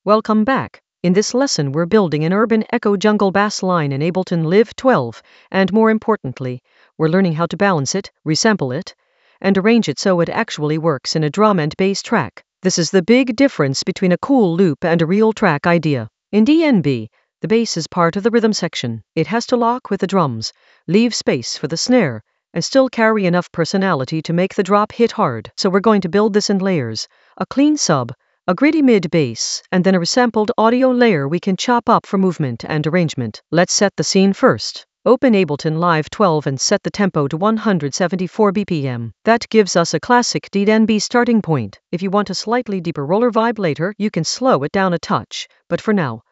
Welcome back. In this lesson, we're building an urban echo jungle bass line in Ableton Live 12, and more importantly, we're learning how to balance it, resample it, and arrange it so it actually works in a drum and bass track. This is the big difference between a cool loop and a real track idea. In DNB, the bass is part of the rhythm section. It has to lock with the drums, leave space for the snare, and still carry enough personality to make the drop hit hard. So we're going to build this in layers: a clean sub, a gritty mid-bass, and then a resampled audio layer we can chop up for movement and arrangement. Let's set the scene first. Open Ableton Live 12 and set the tempo to 174 BPM. That gives us a classic DNB starting point. If you want a slightly deeper roller vibe later, you can slow it down a touch, but for now,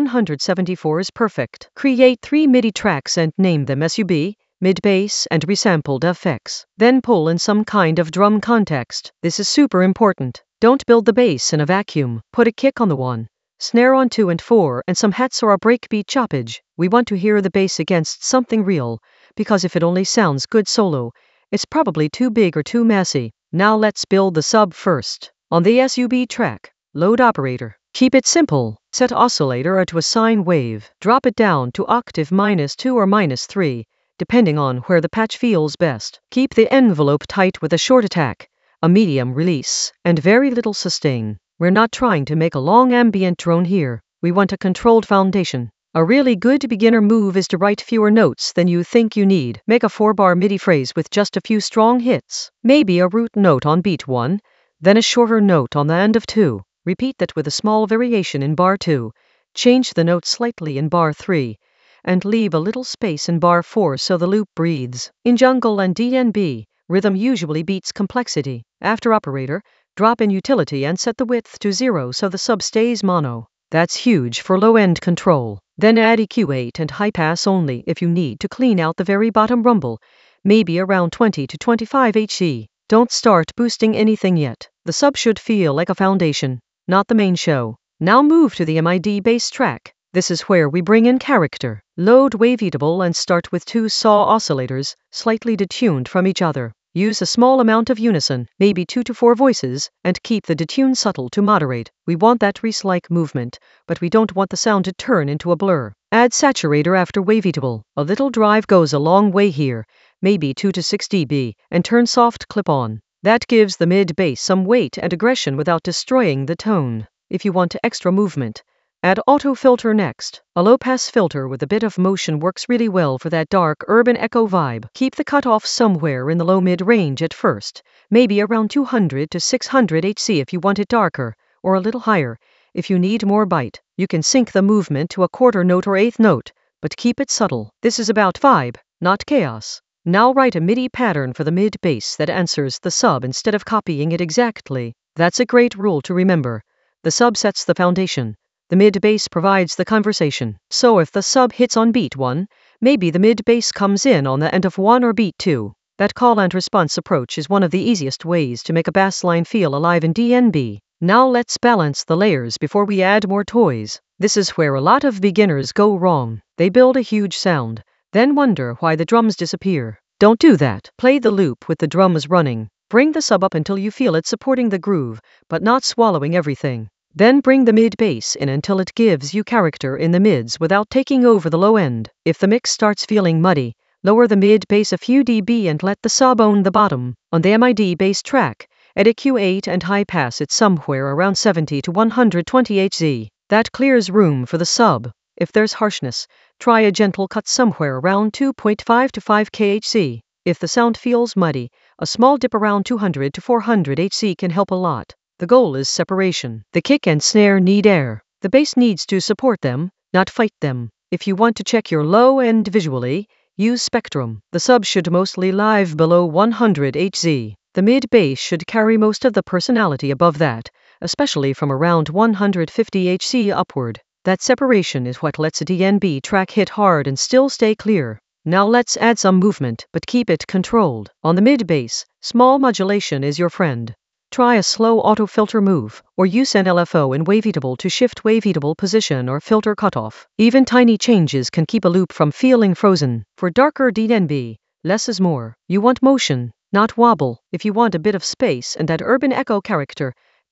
174 is perfect. Create 3 MIDI tracks and name them SUB, mid-bass, and resampled FX. Then pull in some kind of drum context. This is super important. Don't build the bass in a vacuum. Put a kick on the 1, snare on 2 and 4, and some hats or a breakbeat choppage. We want to hear the bass against something real, because if it only sounds good solo, it's probably too big or too messy. Now let's build the sub first. On the SUB track, load operator. Keep it simple. Set oscillator to a sine wave. Drop it down to octave -2 or -3, depending on where the patch feels best. Keep the envelope tight with a short attack, a medium release, and very little sustain. We're not trying to make a long ambient drone here. We want a controlled foundation. A really good beginner move is to write fewer notes than you think you need. Make a 4-bar MIDI phrase with just a few strong hits. Maybe a root note on beat 1, then a shorter note on the end of 2. Repeat that with a small variation in bar 2. Change the note slightly in bar 3, and leave a little space in bar 4 so the loop breathes. In jungle and DNB, rhythm usually beats complexity. After operator, drop in utility and set the width to 0 so the sub stays mono. That's huge for low-end control. Then add EQ8 and high pass only if you need to clean out the very bottom rumble, maybe around 20 to 25 HZ. Don't start boosting anything yet. The sub should feel like a foundation, not the main show. Now move to the MID bass track. This is where we bring in character. Load Waveatable and start with 2 saw oscillators, slightly detuned from each other. Use a small amount of unison, maybe 2 to 4 voices, and keep the detune subtle to moderate. We want that Reese-like movement, but we don't want the sound to turn into a blur. Add saturator after Waveatable. A little drive goes a long way here, maybe 2 to 6 dB, and turn soft clip on. That gives the mid-bass some weight and aggression without destroying the tone. If you want extra movement, add auto filter next. A low-pass filter with a bit of motion works really well for that dark urban echo vibe. Keep the cutoff somewhere in the low-mid range at first, maybe around 200 to 600 HZ if you want it darker, or a little higher if you need more bite. You can sync the movement to a quarter note or eighth note, but keep it subtle. This is about vibe, not chaos. Now write a MIDI pattern for the mid-bass that answers the sub instead of copying it exactly. That's a great rule to remember. The sub sets the foundation. The mid-bass provides the conversation. So if the sub hits on beat 1, maybe the mid-bass comes in on the end of 1 or beat 2. That call and response approach is one of the easiest ways to make a bass line feel alive in DNB. Now let's balance the layers before we add more toys. This is where a lot of beginners go wrong. They build a huge sound, then wonder why the drums disappear. Don't do that. Play the loop with the drums running. Bring the sub up until you feel it supporting the groove, but not swallowing everything. Then bring the mid-bass in until it gives you character in the mids without taking over the low end. If the mix starts feeling muddy, lower the mid-bass a few dB and let the sub own the bottom. On the MID bass track, add EQ8 and high pass it somewhere around 70 to 120 HZ. That clears room for the sub. If there's harshness, try a gentle cut somewhere around 2.5 to 5 kHz. If the sound feels muddy, a small dip around 200 to 400 HZ can help a lot. The goal is separation. The kick and snare need air. The bass needs to support them, not fight them. If you want to check your low end visually, use Spectrum. The sub should mostly live below 100 HZ. The mid-bass should carry most of the personality above that, especially from around 150 HZ upward. That separation is what lets a DNB track hit hard and still stay clear. Now let's add some movement, but keep it controlled. On the mid-bass, small modulation is your friend. Try a slow auto-filter move, or use an LFO in Waveatable to shift Waveatable position or filter cutoff. Even tiny changes can keep a loop from feeling frozen. For darker DNB, less is more. You want motion, not wobble. If you want a bit of space and that urban echo character,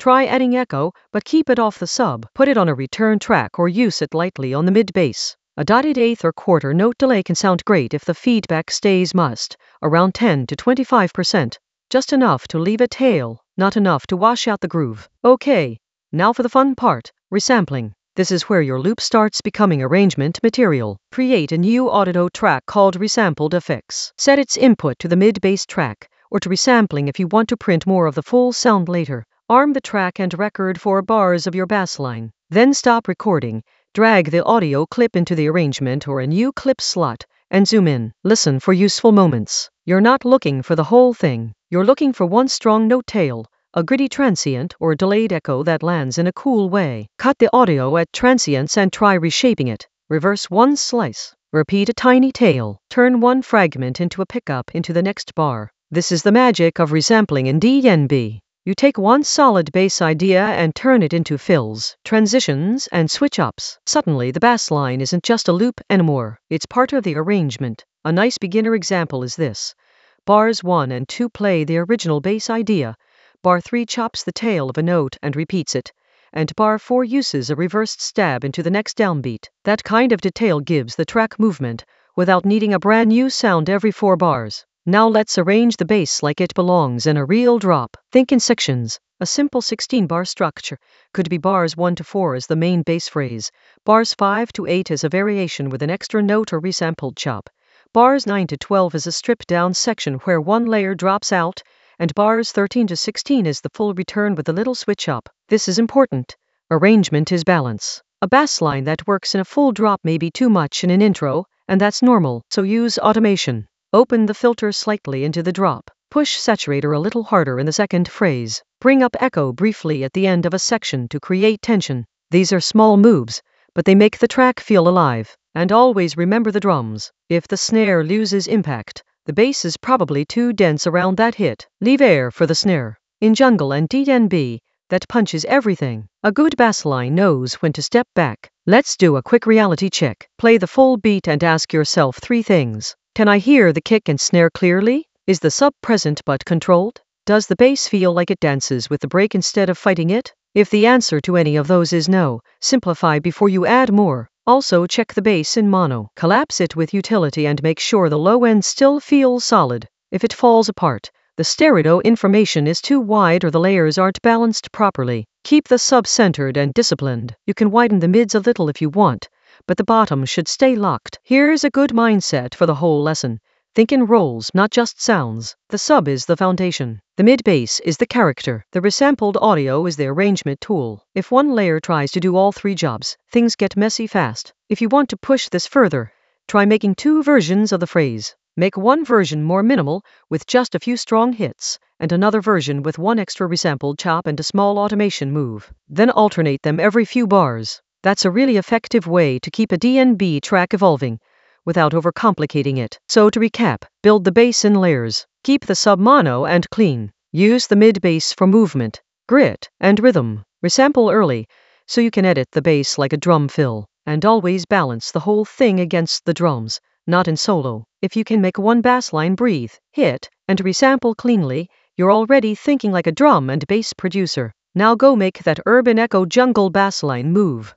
Try adding echo, but keep it off the sub. Put it on a return track or use it lightly on the mid bass. A dotted eighth or quarter note delay can sound great if the feedback stays must, around 10 to 25%. Just enough to leave a tail, not enough to wash out the groove. Okay, now for the fun part, resampling. This is where your loop starts becoming arrangement material. Create a new audio track called Resampled FX. Set its input to the mid-bass track, or to resampling if you want to print more of the full sound later. Arm the track and record 4 bars of your bass line. Then stop recording, drag the audio clip into the arrangement or a new clip slot, and zoom in. Listen for useful moments. You're not looking for the whole thing. You're looking for one strong note tail, a gritty transient or delayed echo that lands in a cool way. Cut the audio at transients and try reshaping it. Reverse one slice. Repeat a tiny tail. Turn one fragment into a pickup into the next bar. This is the magic of resampling in DnB. You take one solid bass idea and turn it into fills, transitions, and switch-ups. Suddenly, the bass line isn't just a loop anymore. It's part of the arrangement. A nice beginner example is this. Bars 1 and 2 play the original bass idea. Bar 3 chops the tail of a note and repeats it, and bar 4 uses a reversed stab into the next downbeat. That kind of detail gives the track movement, without needing a brand new sound every 4 bars. Now let's arrange the bass like it belongs in a real drop. Think in sections. A simple 16-bar structure could be bars 1 to 4 as the main bass phrase, bars 5 to 8 as a variation with an extra note or resampled chop, bars 9 to 12 as a stripped-down section where one layer drops out, and bars 13 to 16 is the full return with a little switch up. This is important. Arrangement is balance. A bass line that works in a full drop may be too much in an intro, and that's normal, so use automation. Open the filter slightly into the drop. Push saturator a little harder in the second phrase. Bring up echo briefly at the end of a section to create tension. These are small moves, but they make the track feel alive. And always remember the drums. If the snare loses impact, the bass is probably too dense around that hit. Leave air for the snare. In jungle and DnB, that punches everything. A good bass line knows when to step back. Let's do a quick reality check. Play the full beat and ask yourself 3 things. Can I hear the kick and snare clearly? Is the sub present but controlled? Does the bass feel like it dances with the break instead of fighting it? If the answer to any of those is no, simplify before you add more. Also check the bass in mono. Collapse it with utility and make sure the low end still feels solid. If it falls apart, the stereo information is too wide or the layers aren't balanced properly. Keep the sub centered and disciplined. You can widen the mids a little if you want, but the bottom should stay locked. Here's a good mindset for the whole lesson. Think in roles, not just sounds. The sub is the foundation. The mid-bass is the character. The resampled audio is the arrangement tool. If one layer tries to do all 3 jobs, things get messy fast. If you want to push this further, try making 2 versions of the phrase. Make one version more minimal, with just a few strong hits, and another version with 1 extra resampled chop and a small automation move. Then alternate them every few bars. That's a really effective way to keep a DnB track evolving, without overcomplicating it. So to recap, build the bass in layers. Keep the sub mono and clean. Use the mid-bass for movement, grit, and rhythm. Resample early, so you can edit the bass like a drum fill. And always balance the whole thing against the drums, not in solo. If you can make one bass line breathe, hit, and resample cleanly, you're already thinking like a drum and bass producer. Now go make that urban echo jungle bass line move.